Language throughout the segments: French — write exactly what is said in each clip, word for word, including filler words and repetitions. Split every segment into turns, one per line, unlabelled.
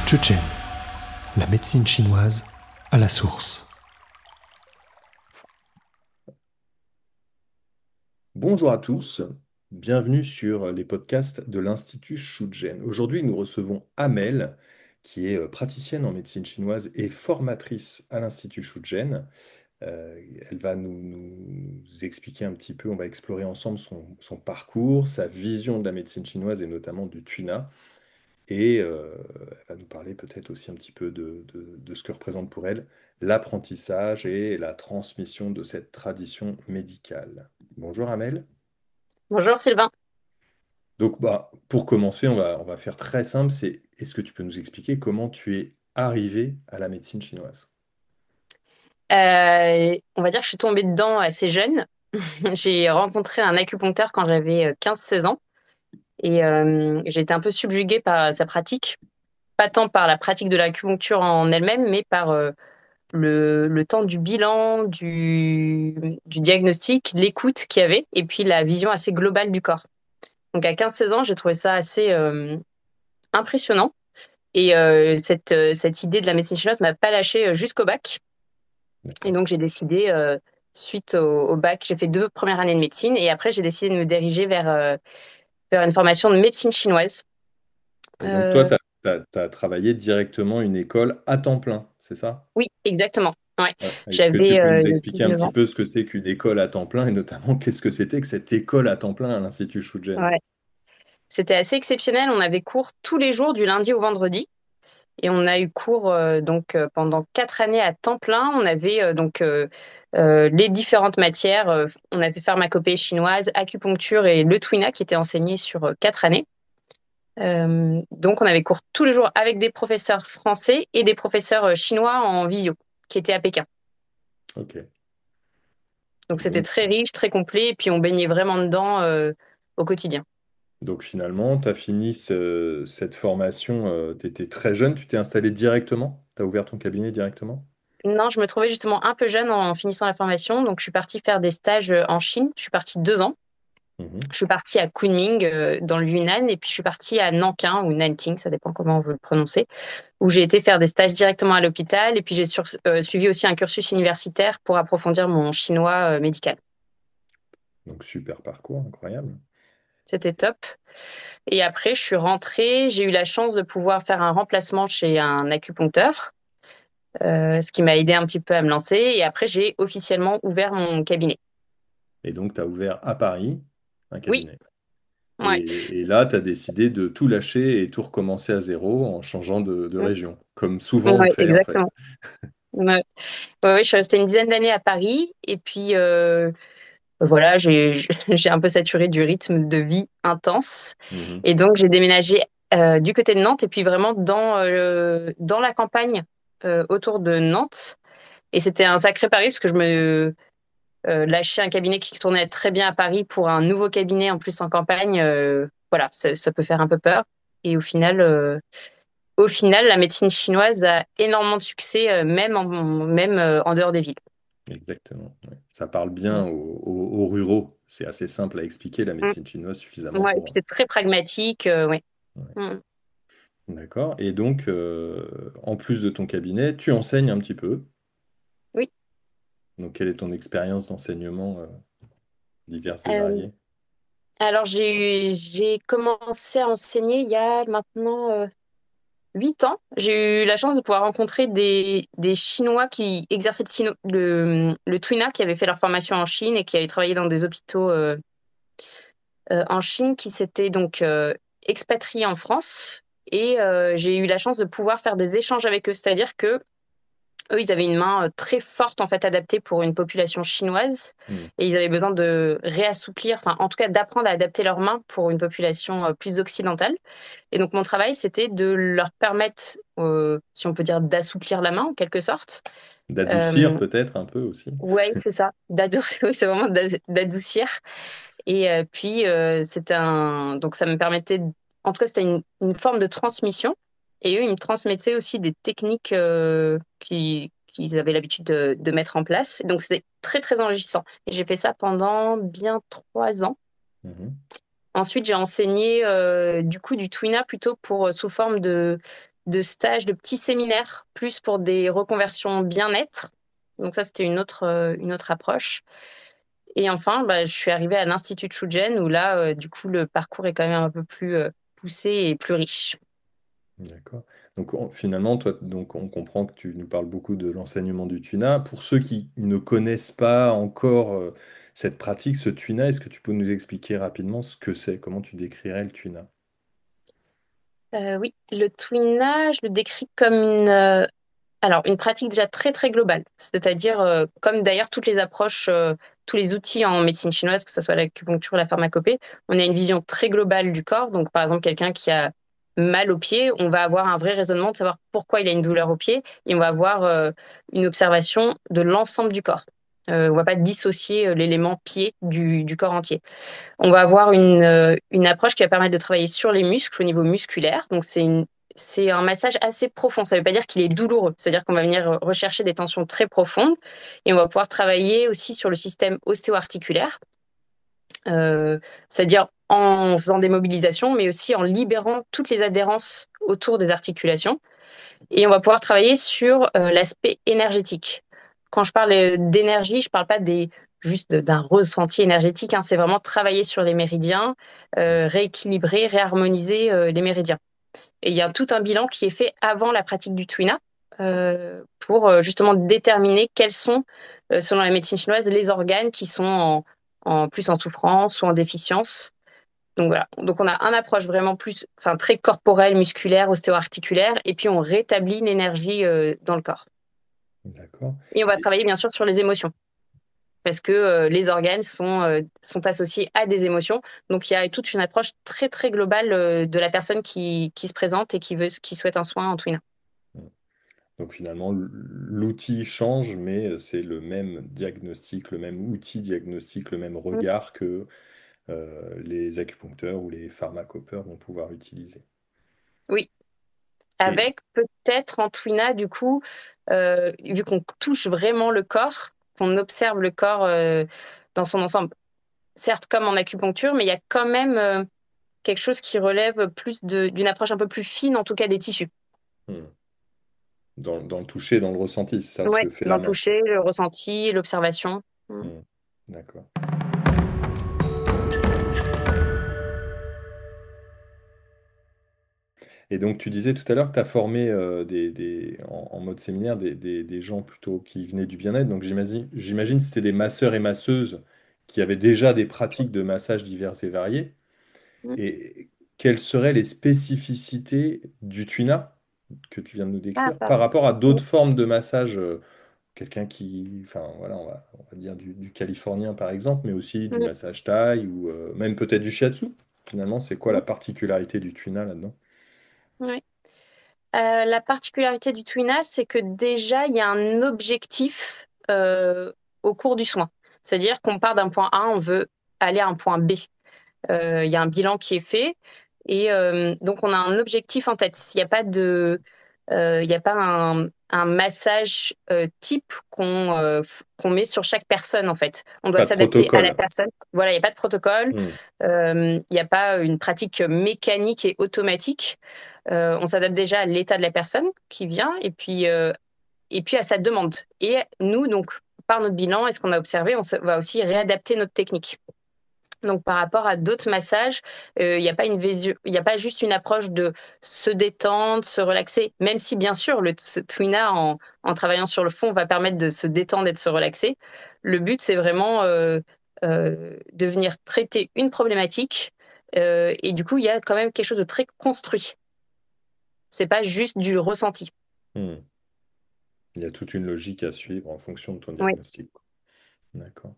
Shuchen, la médecine chinoise à la source.
Bonjour à tous, bienvenue sur les podcasts de l'Institut Shuchen. Aujourd'hui, nous recevons Amel, qui est euh, praticienne en médecine chinoise et formatrice à l'Institut Shuchen. Euh, elle va nous, nous expliquer un petit peu, on va explorer ensemble son, son parcours, sa vision de la médecine chinoise et notamment du Tuina. Et euh, elle va nous parler peut-être aussi un petit peu de, de- de ce que représente pour elle l'apprentissage et la transmission de cette tradition médicale. Bonjour Amel.
Bonjour Sylvain.
Donc, bah, pour commencer, on va, on va faire très simple. C'est, est-ce que tu peux nous expliquer comment tu es arrivé à la médecine chinoise?
Euh, on va dire que je suis tombée dedans assez jeune. J'ai rencontré un acupuncteur quand j'avais quinze seize ans et euh, j'ai été un peu subjuguée par sa pratique. Pas tant par la pratique de l'acupuncture en elle-même, mais par euh, le, le temps du bilan, du, du diagnostic, l'écoute qu'il y avait et puis la vision assez globale du corps. Donc à quinze seize ans, j'ai trouvé ça assez euh, impressionnant. Et euh, cette, euh, cette idée de la médecine chinoise m'a pas lâchée jusqu'au bac. Et
D'accord.
donc, j'ai décidé, euh, suite au, au bac, j'ai fait deux premières années de médecine et après, j'ai décidé de me diriger vers, euh, vers une formation de médecine chinoise.
Et donc, toi,
Euh,
tu as, travaillé directement une école à temps plein, c'est ça?
oui, exactement. Ouais.
Ouais. Est-ce que tu
J'avais
peux
euh,
nous expliquer un
neuf
petit
ans.
peu ce que c'est qu'une école à temps plein et notamment qu'est-ce que c'était que cette école à temps plein à l'Institut Shugen?
Ouais. C'était assez exceptionnel. On avait cours tous les jours du lundi au vendredi. Et on a eu cours euh, donc euh, pendant quatre années à temps plein. On avait euh, donc euh, euh, les différentes matières. Euh, on avait pharmacopée chinoise, acupuncture et le Twina qui était enseigné sur euh, quatre années. Euh, donc, on avait cours tous les jours avec des professeurs français et des professeurs euh, chinois en visio, qui étaient à Pékin.
Ok.
Donc,
Et
c'était
donc,
très riche, très complet, et puis on baignait vraiment dedans euh, au quotidien.
donc finalement, tu as fini ce- cette formation, tu étais très jeune, tu t'es installé directement? Tu as ouvert ton cabinet directement?
Non, je me trouvais justement un peu jeune en finissant la formation, donc je suis partie faire des stages euh, en Chine. Je suis partie deux ans.
Mhm.
Je suis partie à Kunming, euh, dans le Yunnan, et puis je suis partie à Nanking ou Nanting, ça dépend comment on veut le prononcer, où j'ai été faire des stages directement à l'hôpital, et puis j'ai sur- euh, suivi aussi un cursus universitaire pour approfondir mon chinois euh, médical.
Donc, super parcours, incroyable.
C'était top. Et après, je suis rentrée. J'ai eu la chance de pouvoir faire un remplacement chez un acupuncteur, euh, ce qui m'a aidé un petit peu à me lancer. Et après, j'ai officiellement ouvert mon cabinet.
Et donc, tu as ouvert à Paris un
Oui,
cabinet.
ouais,
Et, et là, tu as décidé de tout lâcher et tout recommencer à zéro en changeant de, de région, comme souvent on
ouais,
fait en fait.
exactement. Ouais. Ouais, ouais, je suis restée une dizaine d'années à Paris. Et puis, euh, voilà, j'ai, j'ai un peu saturé du rythme de vie intense.
Mhm.
Et donc, j'ai déménagé euh, du côté de Nantes et puis vraiment dans, euh, dans la campagne euh, autour de Nantes. Et c'était un sacré pari parce que je me, euh, lâcher un cabinet qui tournait très bien à Paris pour un nouveau cabinet en plus en campagne, euh, voilà, ça, ça peut faire un peu peur. Et au final, euh, au final, la médecine chinoise a énormément de succès, euh, même en, même euh, en dehors des villes.
Exactement. Ouais. Ça parle bien aux, aux- aux ruraux. C'est assez simple à expliquer la
Mm.
médecine chinoise suffisamment
Ouais, et puis
pour.
c'est très pragmatique, euh, ouais.
Ouais.
Mm.
D'accord. Et donc, euh, en plus de ton cabinet, tu enseignes un petit peu.
Oui.
Donc, quelle est ton expérience d'enseignement euh, diverses et
Euh,
variées?
alors j'ai eu- j'ai commencé à enseigner il y a maintenant euh, huit ans. J'ai eu la chance de pouvoir rencontrer des, des Chinois qui exerçaient le, tino- le, le Twina, qui avaient fait leur formation en Chine et qui avaient travaillé dans des hôpitaux euh, euh, en Chine, qui s'étaient donc euh, expatriés en France. Et euh, j'ai eu la chance de pouvoir faire des échanges avec eux. C'est-à-dire que eux, ils avaient une main euh, très forte, en fait, adaptée pour une population chinoise.
Hmm.
Et ils avaient besoin de réassouplir, enfin, en tout cas, d'apprendre à adapter leurs mains pour une population euh, plus occidentale. Et donc, mon travail, c'était de leur permettre, euh, si on peut dire, d'assouplir la main, en quelque sorte.
D'adoucir
Euh,
peut-être un peu aussi.
ouais, c'est ça. D'adoucir, oui, c'est vraiment d'as- d'adoucir. Et euh, puis, euh, c'était un... Donc, ça me permettait... de- En tout cas, c'était une, une forme de transmission. Et eux, ils me transmettaient aussi des techniques euh, qui, qu'ils avaient l'habitude de, de mettre en place. Donc, c'était très, très enrichissant. Et j'ai fait ça pendant bien trois ans.
Mhm.
Ensuite, j'ai enseigné euh, du coup du Twina plutôt pour euh, sous forme de de stages, de petits séminaires, plus pour des reconversions bien-être. Donc ça, c'était une autre, euh, une autre approche. Et enfin, bah, je suis arrivée à l'Institut de Shujin où là, euh, du coup, le parcours est quand même un peu plus euh, poussé et plus riche.
D'accord. Donc on- finalement, toi, donc on comprend que tu nous parles beaucoup de l'enseignement du tuina. Pour ceux qui ne connaissent pas encore euh, cette pratique, ce tuina, est-ce que tu peux nous expliquer rapidement ce que c'est? Comment tu décrirais le tuina?
Euh, oui, le Twina, je le décris comme une, euh, alors, une pratique déjà très très globale, c'est-à-dire euh, comme d'ailleurs toutes les approches, euh, tous les outils en médecine chinoise, que ce soit l'acupuncture ou la pharmacopée, on a une vision très globale du corps. Donc, par exemple, quelqu'un qui a mal au pied, on va avoir un vrai raisonnement de savoir pourquoi il a une douleur au pied et on va avoir euh, une observation de l'ensemble du corps. Euh, on va pas dissocier euh, l'élément pied du, du corps entier. On va avoir une, euh, une approche qui va permettre de travailler sur les muscles au niveau musculaire. Donc, c'est une, c'est un massage assez profond. Ça ne veut pas dire qu'il est douloureux. C'est-à-dire qu'on va venir rechercher des tensions très profondes et on va pouvoir travailler aussi sur le système ostéo-articulaire. Euh, c'est-à-dire en faisant des mobilisations, mais aussi en libérant toutes les adhérences autour des articulations. Et on va pouvoir travailler sur euh, l'aspect énergétique. Quand je parle euh, d'énergie, je ne parle pas des, juste d'un ressenti énergétique, hein, c'est vraiment travailler sur les méridiens, euh, rééquilibrer, réharmoniser euh, les méridiens. Et il y a tout un bilan qui est fait avant la pratique du Tuina euh, pour euh, justement déterminer quels sont, euh, selon la médecine chinoise, les organes qui sont en, en plus en souffrance ou en déficience. Donc voilà. Donc on a une approche vraiment plus, enfin très corporelle, musculaire, ostéo-articulaire, et puis on rétablit l'énergie euh, dans le corps.
D'accord.
Et on va travailler bien sûr sur les émotions, parce que euh, les organes sont, euh, sont associés à des émotions. Donc il y a toute une approche très très globale euh, de la personne qui, qui se présente et qui veut, qui souhaite un soin en Twina.
Donc finalement, l- l'outil change, mais c'est le même diagnostic, le même outil diagnostique, le même
Mm.
regard que euh, les acupuncteurs ou les pharmacopeurs vont pouvoir utiliser.
Oui,
Et
avec peut-être en Twina, du coup, euh, vu qu'on touche vraiment le corps, qu'on observe le corps euh, dans son ensemble, certes comme en acupuncture, mais il y a quand même euh, quelque chose qui relève plus de- d'une approche un peu plus fine, en tout cas des tissus.
hmm, dans, dans le toucher, dans le ressenti, c'est ça ce
Ouais,
que fait
dans
la
le
main.
toucher, le ressenti, l'observation. Mm.
Hmm, d'accord. Et donc, tu disais tout à l'heure que tu as formé euh, des, des- en, en mode séminaire des, des- des gens plutôt qui venaient du bien-être. Donc, j'imagine, j'imagine que c'était des masseurs et masseuses qui avaient déjà des pratiques de massage diverses et variées.
Mm.
Et quelles seraient les spécificités du tuina que tu viens de nous
Ah,
décrire par
pardon.
rapport à
Mm.
d'autres formes de massage? euh, Quelqu'un qui, enfin voilà, on va, on va dire du, du californien par exemple, mais aussi du
Mm.
massage thaï ou euh, même peut-être du shiatsu. Finalement, c'est quoi la particularité du tuina là-dedans?
Oui. Euh, la particularité du Twina, c'est que déjà, il y a un objectif euh, au cours du soin. C'est-à-dire qu'on part d'un point A, on veut aller à un point B. Euh, Il y a un bilan qui est fait et euh, donc on a un objectif en tête. Il n'y a pas de, euh, il n'y a pas un, un massage euh, type qu'on euh, f- qu'on met sur chaque personne en fait. On doit
Pas de
s'adapter à la
protocole.
personne. Voilà, il n'y a pas de protocole.
Hmm.
Euh, Il n'y a pas une pratique mécanique et automatique. Euh, on s'adapte déjà à l'état de la personne qui vient et puis euh, et puis à sa demande. Et nous donc par notre bilan et ce qu'on a observé, on se- va aussi réadapter notre technique. Donc, par rapport à d'autres massages, euh, il n'y a pas une visu- il y a pas juste une approche de se détendre, se relaxer, même si bien sûr le t- Twina en, en travaillant sur le fond va permettre de se détendre et de se relaxer. Le but, c'est vraiment euh, euh, de venir traiter une problématique euh, et du coup, il y a quand même quelque chose de très construit. C'est pas juste du ressenti.
Hmm. Il y a toute une logique à suivre en fonction de ton
Oui.
diagnostic. D'accord.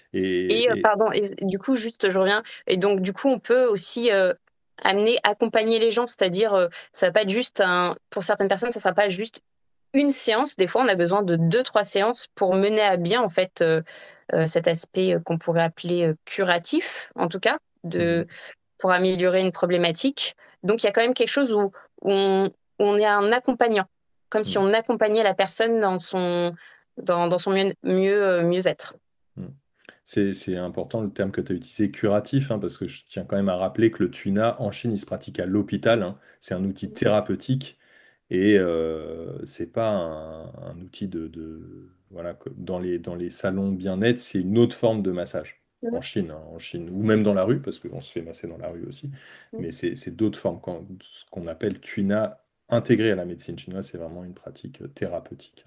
Et euh,
Et, et-
pardon, et du coup, juste, je reviens. Et donc, du coup, on peut aussi euh, amener, accompagner les gens, c'est-à-dire, euh, ça va pas être juste un, pour certaines personnes, ça sera pas juste une séance. Des fois, on a besoin de deux, trois séances pour mener à bien, en fait, euh, euh, cet aspect euh, qu'on pourrait appeler euh, curatif, en tout cas,
Mhm.
de, pour améliorer une problématique. Donc, il y a quand même quelque chose où, où on, où on est un accompagnant, comme si
Hmm.
on accompagnait la personne dans son, dans, dans son mieux, mieux, euh, mieux-être.
Hmm. C'est, c'est important le terme que tu as utilisé, curatif, hein, parce que je tiens quand même à rappeler que le tuna en Chine, il se pratique à l'hôpital, hein. C'est un outil thérapeutique Et euh, c'est pas un, un outil de, de- voilà, que dans les, dans les salons bien-être, c'est une autre forme de massage. En
Mhm.
Chine, hein, en Chine, ou même dans la rue, parce qu'on se fait masser dans la rue aussi,
Mhm.
mais c'est c'est d'autres formes. Quand- ce qu'on appelle tuina intégré à la médecine chinoise, c'est vraiment une pratique euh, thérapeutique.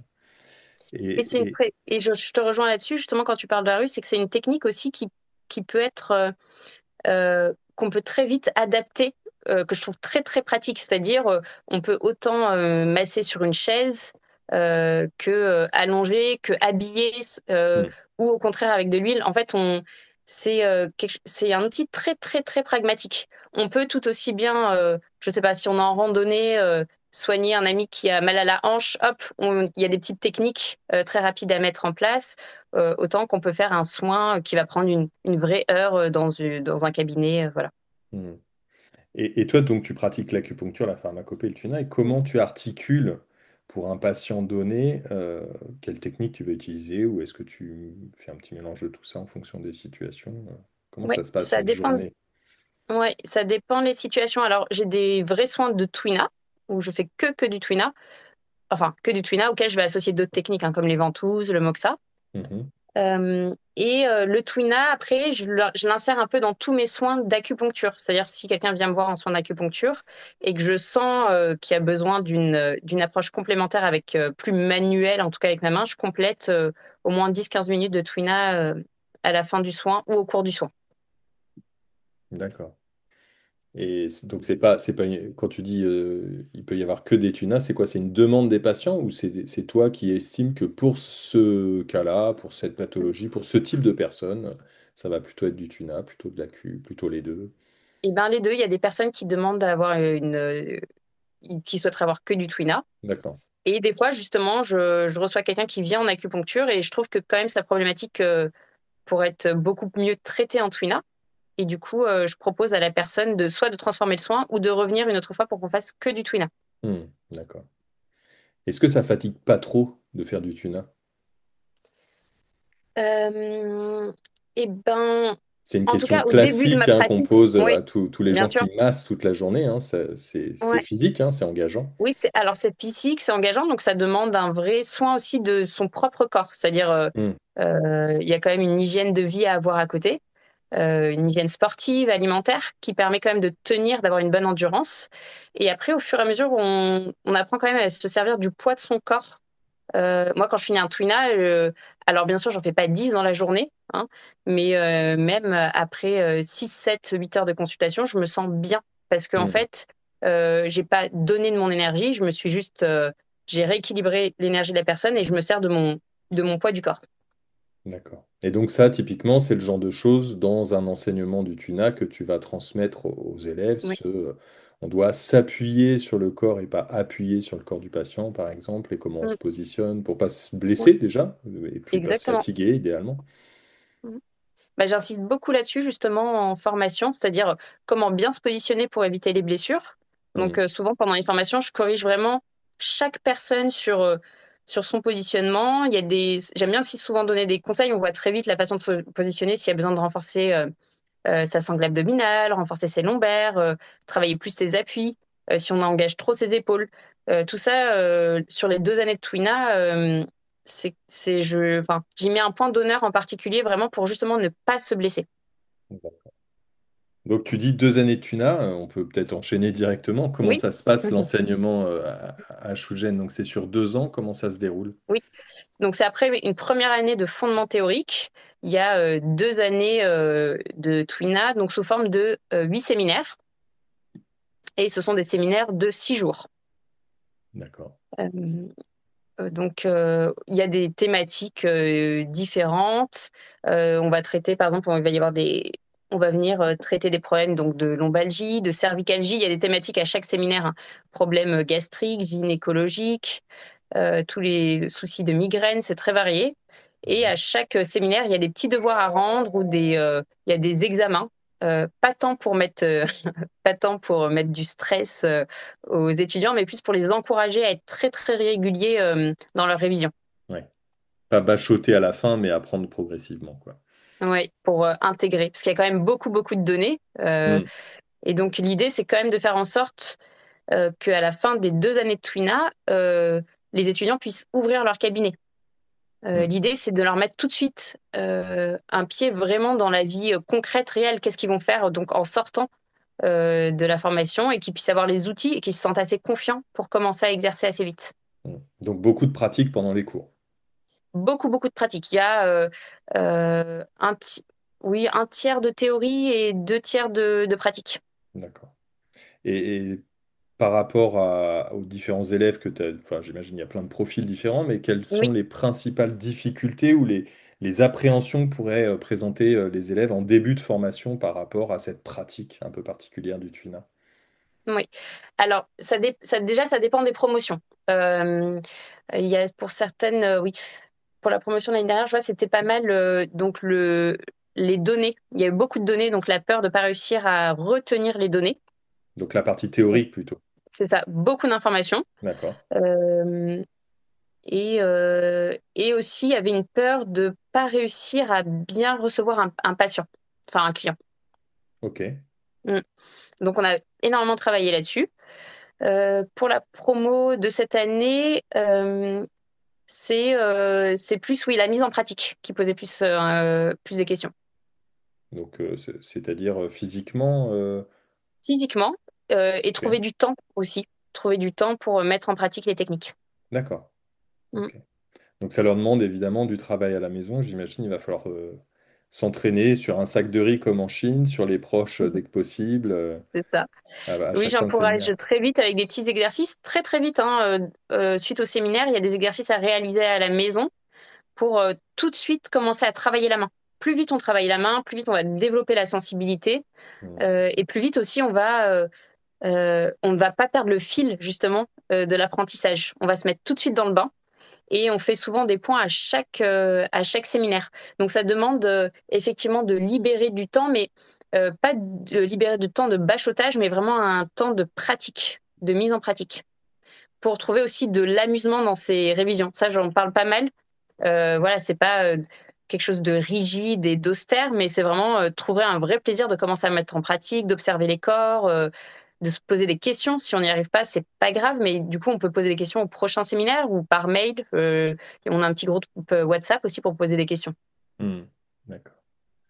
Et c'est une
Et, et-
très- et je, je te rejoins là-dessus, justement, quand tu parles de la rue, c'est que c'est une technique aussi qui, qui peut être, euh, euh, qu'on peut très vite adapter, euh, que je trouve très, très pratique. C'est-à-dire, euh, on peut autant euh, masser sur une chaise euh, que euh, allonger, que habiller, euh,
hmm,
ou au contraire avec de l'huile. En fait, on, c'est euh, quelque- c'est un outil très, très, très pragmatique. On peut tout aussi bien, euh, je sais pas, si on est en randonnée, euh, soigner un ami qui a mal à la hanche, hop, on- il y a des petites techniques euh, très rapides à mettre en place, euh, autant qu'on peut faire un soin qui va prendre une, une vraie heure euh, dans, une- dans un cabinet, euh, voilà.
hmm. Et, et toi, donc, tu pratiques l'acupuncture, la pharmacopée, le tuna, et comment tu articules pour un patient donné, euh, quelle technique tu vas utiliser, ou est-ce que tu fais un petit mélange de tout ça en fonction des situations? euh, Comment
Ouais,
ça se passe
ça
une
dépend.
journée?
Ouais, ça dépend les situations. Alors, j'ai des vrais soins de Twina, où je fais que, que du Twina, enfin, que du Twina, auquel je vais associer d'autres techniques, hein, comme les ventouses, le moxa.
Mhm.
Euh, et euh, le Twina, après, je le- je l'insère un peu dans tous mes soins d'acupuncture. C'est-à-dire, si quelqu'un vient me voir en soins d'acupuncture et que je sens euh, qu'il y a besoin d'une euh, d'une approche complémentaire avec euh, plus manuelle, en tout cas avec ma main, je complète euh, au moins dix quinze minutes de Twina euh, à la fin du soin ou au cours du soin.
D'accord. Et c'est- donc, c'est pas, c'est pas, une- quand tu dis euh, il peut y avoir que des tunas, c'est quoi? C'est une demande des patients ou c'est c'est toi qui estimes que pour ce cas-là, pour cette pathologie, pour ce type de personne, ça va plutôt être du tuna, plutôt de l'acu, plutôt les deux?
Et ben les deux, il y a des personnes qui demandent d'avoir une, euh, qui souhaiteraient avoir que du Twina.
D'accord.
Et des fois, justement, je, je reçois quelqu'un qui vient en acupuncture et je trouve que quand même sa problématique euh, pourrait être beaucoup mieux traitée en Twina. Et du coup, euh, je propose à la personne de soit de transformer le soin ou de revenir une autre fois pour qu'on fasse que du Twina.
Hmm, d'accord. Est-ce que ça fatigue pas trop de faire du tuna?
Euh, et ben,
C'est une
en tout
question
cas, au début de
classique
ma
hein, qu'on
pratique,
pose
oui,
à tous tous les
bien
gens
sûr.
qui massent toute la journée, hein. Ça- C'est c'est
Ouais.
physique, hein, c'est engageant.
Oui, c'est alors c'est physique, c'est engageant, donc ça demande un vrai soin aussi de son propre corps. C'est-à-dire, euh,
Hmm,
euh, il y a quand même une hygiène de vie à avoir à côté, euh, une hygiène sportive, alimentaire, qui permet quand même de tenir, d'avoir une bonne endurance. Et après, au fur et à mesure, on, on apprend quand même à se servir du poids de son corps. Euh, moi, quand je finis un Twina, euh, alors bien sûr, j'en fais pas dix dans la journée, hein, mais euh, même après euh, six, sept, huit heures de consultation, je me sens bien parce qu'en
hmm,
fait, euh, j'ai pas donné de mon énergie, je me suis juste, euh, j'ai rééquilibré l'énergie de la personne et je me sers de mon, de mon poids du corps.
d'accord. Et donc ça, typiquement, c'est le genre de choses dans un enseignement du tuna que tu vas transmettre aux aux élèves.
Oui.
Ce, on doit s'appuyer sur le corps et pas appuyer sur le corps du patient, par exemple, et comment on
Mm.
se positionne pour pas se
Ouais.
blesser déjà, et puis pas se
Exactement.
fatiguer idéalement.
Mm. Bah, j'insiste beaucoup là-dessus justement en formation, c'est-à-dire comment bien se positionner pour éviter les blessures.
Hmm,
Donc euh, souvent pendant les formations, je corrige vraiment chaque personne sur euh, sur son positionnement. Il y a des, j'aime bien aussi souvent donner des conseils. On voit très vite la façon de se positionner s'il y a besoin de renforcer euh, euh, sa sangle abdominale, renforcer ses lombaires, euh, travailler plus ses appuis, euh, si on engage trop ses épaules. Euh, tout ça, euh, sur les deux années de Twina, euh, c'est, c'est, je, enfin, j'y mets un point d'honneur en particulier vraiment pour justement ne pas se blesser.
d'accord. Donc tu dis deux années de tuna, euh, on peut peut-être enchaîner directement. Comment
Oui,
ça se passe l'enseignement euh, à, à Shoujen? Donc c'est sur deux ans, comment ça se déroule?
oui. Donc c'est après une première année de fondement théorique. Il y a euh, deux années euh, de Twina, donc sous forme de euh, huit séminaires. Et ce sont des séminaires de six jours.
D'accord.
Euh, Euh, Donc, euh, il y a des thématiques euh, différentes. Euh, on va traiter, par exemple, il va y avoir des, on va venir euh, traiter des problèmes donc de lombalgie, de cervicalgie. Il y a des thématiques à chaque séminaire, hein. Problèmes gastriques, gynécologiques, euh, tous les soucis de migraine, c'est très varié. Et
Mhm.
à chaque séminaire, il y a des petits devoirs à rendre ou des, euh, il y a des examens. Euh, pas tant pour mettre, euh, pas tant pour mettre du stress euh, aux étudiants, mais plus pour les encourager à être très très réguliers euh, dans leur révision.
Ouais. Pas bachoter à la fin, mais apprendre progressivement, quoi.
Ouais, pour euh, intégrer, parce qu'il y a quand même beaucoup beaucoup de données. Euh,
Hmm.
et donc l'idée, c'est quand même de faire en sorte. euh, qu'à la fin des deux années de Twina, euh, les étudiants puissent ouvrir leur cabinet. Euh,
Hmm.
l'idée, c'est de leur mettre tout de suite euh, un pied vraiment dans la vie euh, concrète, réelle. Qu'est-ce qu'ils vont faire donc en sortant euh, de la formation et qu'ils puissent avoir les outils et qu'ils se sentent assez confiants pour commencer à exercer assez vite.
Hmm. Donc beaucoup de pratiques pendant les cours.
Beaucoup, beaucoup de pratiques. Il y a euh, euh, un, ti- oui, un tiers de théorie et deux tiers de, de pratique.
D'accord. Et, et par rapport à- aux différents élèves que tu as, enfin, j'imagine il y a plein de profils différents, mais quelles
Oui.
sont les principales difficultés ou les, les appréhensions que pourraient euh, présenter euh, les élèves en début de formation par rapport à cette pratique un peu particulière du tuina?
Oui. Alors, ça, dé- ça- déjà, ça dépend des promotions. Euh, il y a pour certaines, euh, oui, pour la promotion de l'année dernière, je vois, c'était pas mal. Euh, donc, le, les données, il y a eu beaucoup de données, donc la peur de ne pas réussir à retenir les données.
Donc la partie théorique plutôt.
C'est ça, beaucoup d'informations.
D'accord.
Euh, et, euh, et aussi, il y avait une peur de pas réussir à bien recevoir un, un patient, enfin un client.
Ok.
Mm. Donc, on a énormément travaillé là-dessus. Euh, pour la promo de cette année, euh, c'est euh, c'est plus oui la mise en pratique qui posait plus euh, plus des questions.
Donc euh, c'est- c'est-à-dire euh, physiquement. euh,
Physiquement euh, et
Ok.
trouver du temps aussi, trouver du temps pour mettre en pratique les techniques.
D'accord.
Mm.
Ok. Donc ça leur demande évidemment du travail à la maison. J'imagine il va falloir euh, s'entraîner sur un sac de riz comme en Chine, sur les proches euh, dès que possible, euh,
C'est ça.
à, à
Oui,
chaque fin de séminaire.
j'encourage très vite avec des petits exercices, très très vite. Hein, euh, euh, suite au séminaire, il y a des exercices à réaliser à la maison pour euh, tout de suite commencer à travailler la main. Plus vite on travaille la main, plus vite on va développer la sensibilité
Hmm.
euh, et plus vite aussi on va euh, euh, on ne va pas perdre le fil justement euh, de l'apprentissage. On va se mettre tout de suite dans le bain et on fait souvent des points à chaque euh, à chaque séminaire. Donc ça demande euh, effectivement de libérer du temps, mais euh, pas de libérer du temps de bachotage, mais vraiment un temps de pratique, de mise en pratique, pour trouver aussi de l'amusement dans ces révisions. Ça, j'en parle pas mal. Euh, voilà, c'est pas euh, quelque chose de rigide et d'austère, mais c'est vraiment euh, trouver un vrai plaisir de commencer à mettre en pratique, d'observer les corps, euh, de se poser des questions. Si on n'y arrive pas, c'est pas grave, mais du coup, on peut poser des questions au prochain séminaire ou par mail. Euh, et on a un petit groupe euh, WhatsApp aussi pour poser des questions.
Hmm. D'accord.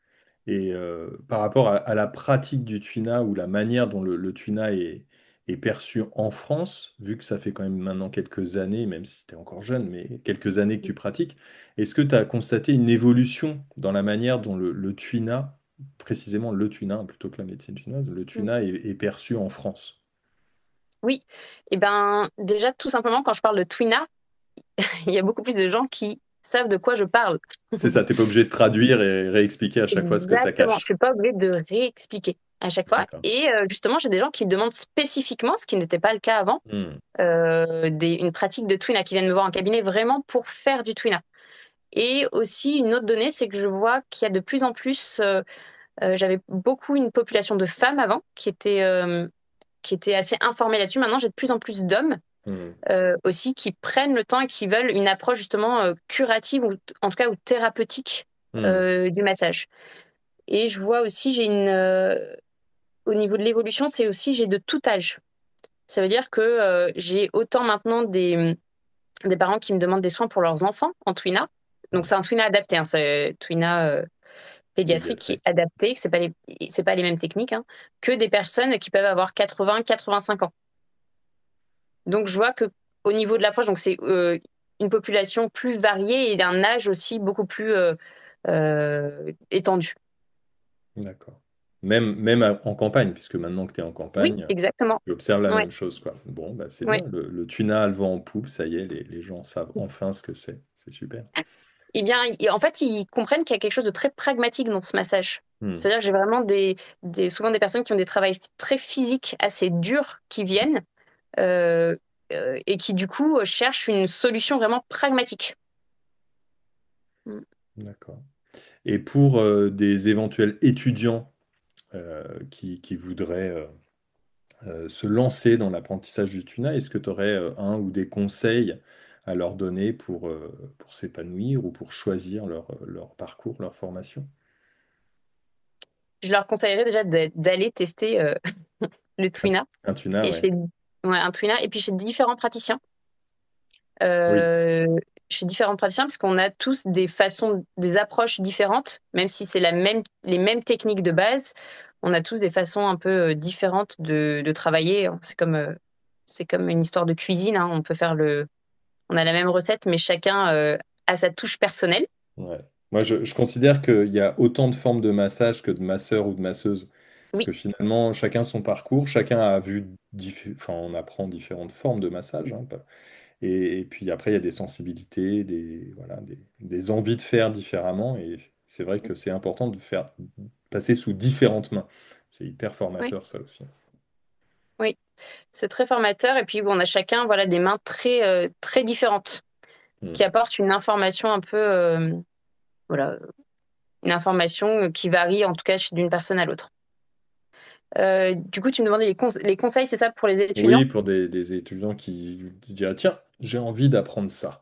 Et euh, par rapport à, à la pratique du tuina ou la manière dont le, le tuina est, est perçu en France, vu que ça fait quand même maintenant quelques années, même si tu es encore jeune, mais quelques années que tu pratiques, est-ce que tu as constaté une évolution dans la manière dont le, le tuina, précisément le tuina plutôt que la médecine chinoise, le tuina est, est perçu en France?
Oui, et ben déjà tout simplement quand je parle de Twina, il y a beaucoup plus de gens qui savent de quoi je parle.
C'est ça, t'es pas obligé de traduire et réexpliquer à chaque fois ce que ça
Exactement, je
cache.
suis pas obligée de réexpliquer à chaque fois.
D'accord.
Et euh, justement, j'ai des gens qui demandent spécifiquement, ce qui n'était pas le cas avant,
Hmm.
euh, des, une pratique de Twina, qui viennent me voir en cabinet vraiment pour faire du Twina. Et aussi, une autre donnée, c'est que je vois qu'il y a de plus en plus, euh, euh, j'avais beaucoup une population de femmes avant qui était, euh, qui était assez informée là-dessus. Maintenant, j'ai de plus en plus d'hommes
Hmm.
euh, aussi qui prennent le temps et qui veulent une approche justement euh, curative ou en tout cas ou thérapeutique
Hmm.
euh, du massage. Et je vois aussi, j'ai une, euh, au niveau de l'évolution, c'est aussi, j'ai de tout âge. Ça veut dire que euh, j'ai autant maintenant des, des parents qui me demandent des soins pour leurs enfants en Twina. Donc
Hmm.
c'est un Twina adapté, hein, c'est Twina euh, pédiatrique qui est
Pédiatrique.
adapté, que c'est pas les, c'est pas les mêmes techniques, hein, que des personnes qui peuvent avoir quatre-vingts, quatre-vingt-cinq ans. Donc je vois que au niveau de l'approche, donc c'est euh, une population plus variée et d'un âge aussi beaucoup plus euh, euh, étendu.
D'accord. Même, même à- en campagne, puisque maintenant que tu es en
Oui,
campagne,
exactement.
tu observes la
Ouais,
même chose, quoi. Bon, bah, c'est
ouais.
bien. Le, le tuna a le vent en poupe, ça y est, les, les gens savent enfin ce que c'est. C'est super.
Eh bien, i- en fait, ils comprennent qu'il y a quelque chose de très pragmatique dans ce massage.
Hmm.
C'est-à-dire que j'ai vraiment des, des, souvent des personnes qui ont des travails très physiques, assez durs, qui viennent euh, euh, et qui, du coup, cherchent une solution vraiment pragmatique. Mm.
D'accord. Et pour euh, des éventuels étudiants euh, qui, qui voudraient euh, euh, se lancer dans l'apprentissage du tuna, est-ce que tu aurais euh, un ou des conseils à leur donner pour, euh, pour s'épanouir ou pour choisir leur, leur parcours, leur formation?
Je leur conseillerais déjà d'a- d'aller tester euh, le
Un,
Twina.
un tuna,
Et
ouais.
chez, ouais, un twinner, et puis chez différents praticiens.
Oui,
Euh, Chez différents praticiens, parce qu'on a tous des façons, des approches différentes, même si c'est la même, les mêmes techniques de base, on a tous des façons un peu euh, différentes de, de travailler. C'est comme, euh, c'est comme une histoire de cuisine, hein. On peut faire le, on a la même recette, mais chacun euh, a sa touche personnelle.
ouais. Moi, je, je considère qu'il y a autant de formes de massage que de masseurs ou de masseuses. Parce
Oui,
que finalement, chacun son parcours, chacun a vu, diffé- enfin, on apprend différentes formes de massage, hein, pas- et, et puis après, il y a des sensibilités, des, voilà, des, des envies de faire différemment. Et c'est vrai que c'est important de faire passer sous différentes mains. C'est hyper
oui,
formateur, ça aussi.
oui. C'est très formateur. Et puis, on a chacun, voilà, des mains très, euh, très différentes
Hmm.
qui apportent une information un peu, euh, voilà, une information qui varie en tout cas d'une personne à l'autre. Euh, du coup, tu me demandais les, cons- les conseils, c'est ça, pour les
Oui,
étudiants?
pour des, des étudiants qui qui disent, ah, tiens, j'ai envie d'apprendre ça.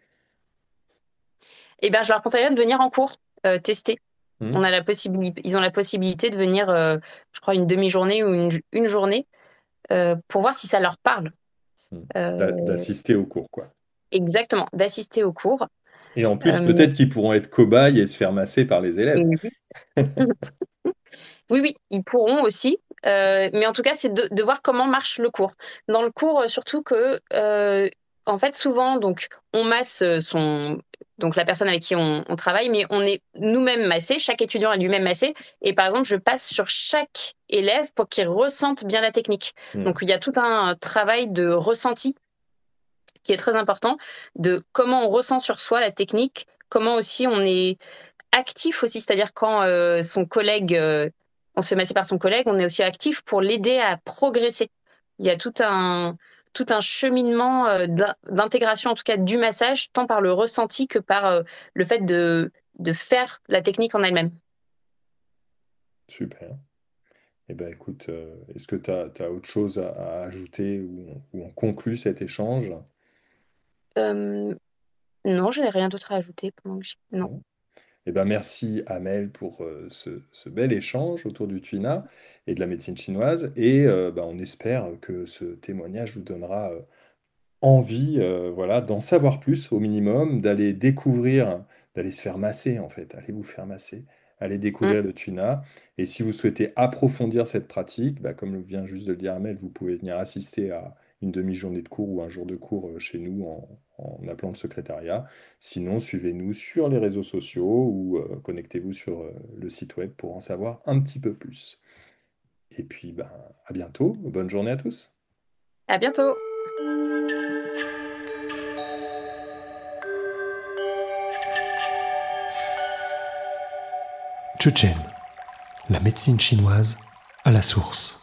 Eh bien, je leur conseillerais de venir en cours, euh, tester. On
Hmm.
a la possibilité, ils ont la possibilité de venir, euh, je crois, une demi-journée ou une, une journée euh, pour voir si ça leur parle.
Hmm. D'a-
Euh,
D'assister au cours, quoi.
Exactement, d'assister au cours.
Et en plus,
Euh,
peut-être qu'ils pourront être cobayes et se faire masser par les
et
élèves.
oui, oui, oui, ils pourront aussi. Euh, mais en tout cas, c'est de, de voir comment marche le cours. Dans le cours, euh, surtout que, euh, en fait, souvent, donc, on masse euh, son, donc la personne avec qui on, on travaille, mais on est nous-mêmes massés. Chaque étudiant est lui-même massé. Et par exemple, je passe sur chaque élève pour qu'il ressente bien la technique.
Hmm.
Donc, il y a tout un travail de ressenti qui est très important, de comment on ressent sur soi la technique, comment aussi on est actif aussi, c'est-à-dire quand euh, son collègue, euh, on se fait masser par son collègue, on est aussi actif pour l'aider à progresser. Il y a tout un, tout un cheminement euh, d'in- d'intégration, en tout cas du massage, tant par le ressenti que par euh, le fait de, de faire la technique en elle-même.
Super. Eh ben, écoute, euh, est-ce que tu as, autre chose à, à ajouter ou, ou on conclut cet échange?
Euh, non, je n'ai rien d'autre à ajouter pendant que j'y- Non.
Non. Eh ben, merci Amel pour euh, ce, ce bel échange autour du Tuina et de la médecine chinoise. Et euh, ben, on espère que ce témoignage vous donnera euh, envie, euh, voilà, d'en savoir plus au minimum, d'aller découvrir, d'aller se faire masser en fait, allez vous faire masser, allez
Mm,
découvrir le tuna. Et si vous souhaitez approfondir cette pratique, bah, comme vient juste de le dire Amel, vous pouvez venir assister à une demi-journée de cours ou un jour de cours euh, chez nous en, en appelant le secrétariat. Sinon, suivez-nous sur les réseaux sociaux ou euh, connectez-vous sur euh, le site web pour en savoir un petit peu plus. Et puis, ben, à bientôt, bonne journée à tous.
À bientôt!
Chuchen, la médecine chinoise à la source.